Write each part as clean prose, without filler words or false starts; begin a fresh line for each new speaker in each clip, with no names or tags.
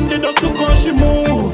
Monday, just look how she move.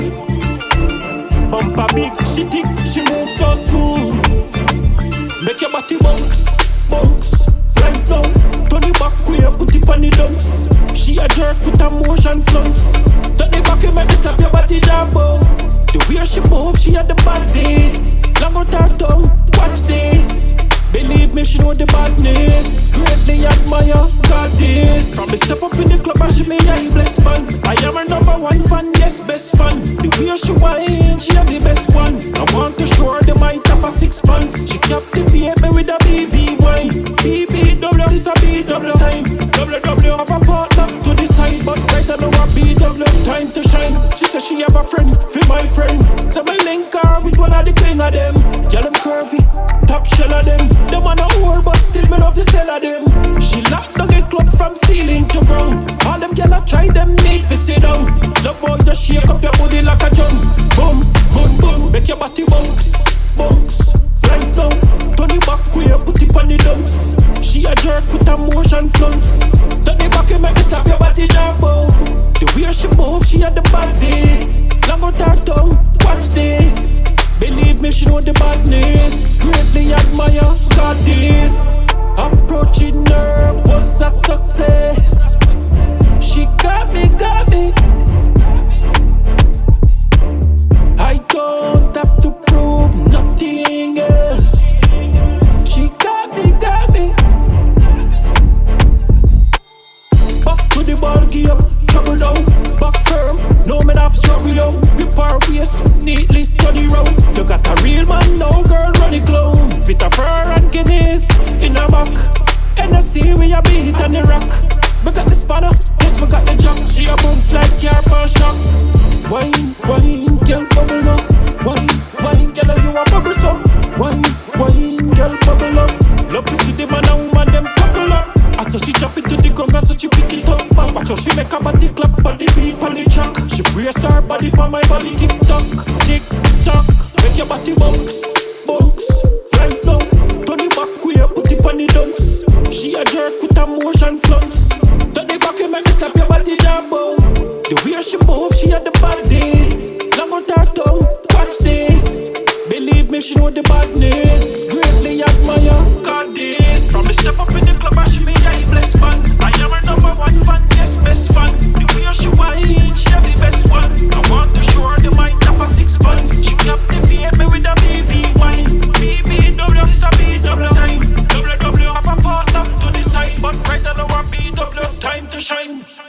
Bumper big, she thick, she move so smooth. Make your body bounce, bounce, right down. Turn it back queer, put it on the dunks. She a jerk with a motion flunks. Turn it back, you make me slap your body down, bow. The way she move, she had the bodies. Long out her tongue, watch this. Believe me, she know the badness. Greatly admire, got this. From the step up in the club and she me a blessed man. I am her #1 fan, yes, best fan. The way she whine, she a the best one. I want to show her the might of a 6 months. She captivate me with a BB wine. BBW, this a BW time. WW have a partner to the side, but right now a BW time to shine. She says she have a friend, for my friend. So me link her with one of the king of them. Girl, them curvy, top shell of them. Them on a whore, but still me love the sell of them. She locked down a club from ceiling to ground. All them gyal a try, them need to sit down. Love how you shake up your body like a drum. Boom, boom, boom, make your body bounce, bounce. Right down, turn it back queer, put it on the dunks. She a jerk with a motion flunks. Turn it back and make me slap your body down, bow. The way she move, she had the bodies. Long out her tongue, watch this. Believe me, she know the badness. Greatly admire, got this. Approaching her was a success. She got me, got me. I don't have to prove nothing else. She got me, got me. Back to the ball game, trouble down. Back firm, no man have struggle down. Grip her waist, neatly to the road. You got a real man now, girl, run it clown. With a fur and Guinness in her back. And I see we a beat on the rock. We got the spanner, yes, we got the jock. She a bounce like car for shock. Wine, wine, girl, bubble up. Wine, wine, girl, you a bubble so. Wine, wine, girl, bubble up. Love to see the man and woman, them couple up. After she chop it to the ground, so she pick it up. Watch how she make her body clap on the beat on the track. She brace her body on my body, tick tock, tick tock. Make your body bounce, bounce. Right now, turn it back queer, put it on the dunks. She a jerk with a motion flunks. Turn it back and make me slap your body down, bow. The way she move, she had the bodies. Long out her tongue, watch this. Believe me, she know the badness. Greatly admire, got this. From the step up in the club, and she me a blessed man. I am her #1 fan, yes, best fan. The way she whine, she a the best one. I want to show her the might of a 6 months. She captivate me with a BB wine. BBW, this a BW time. WW have a partner to the side, but right now a BW time to shine.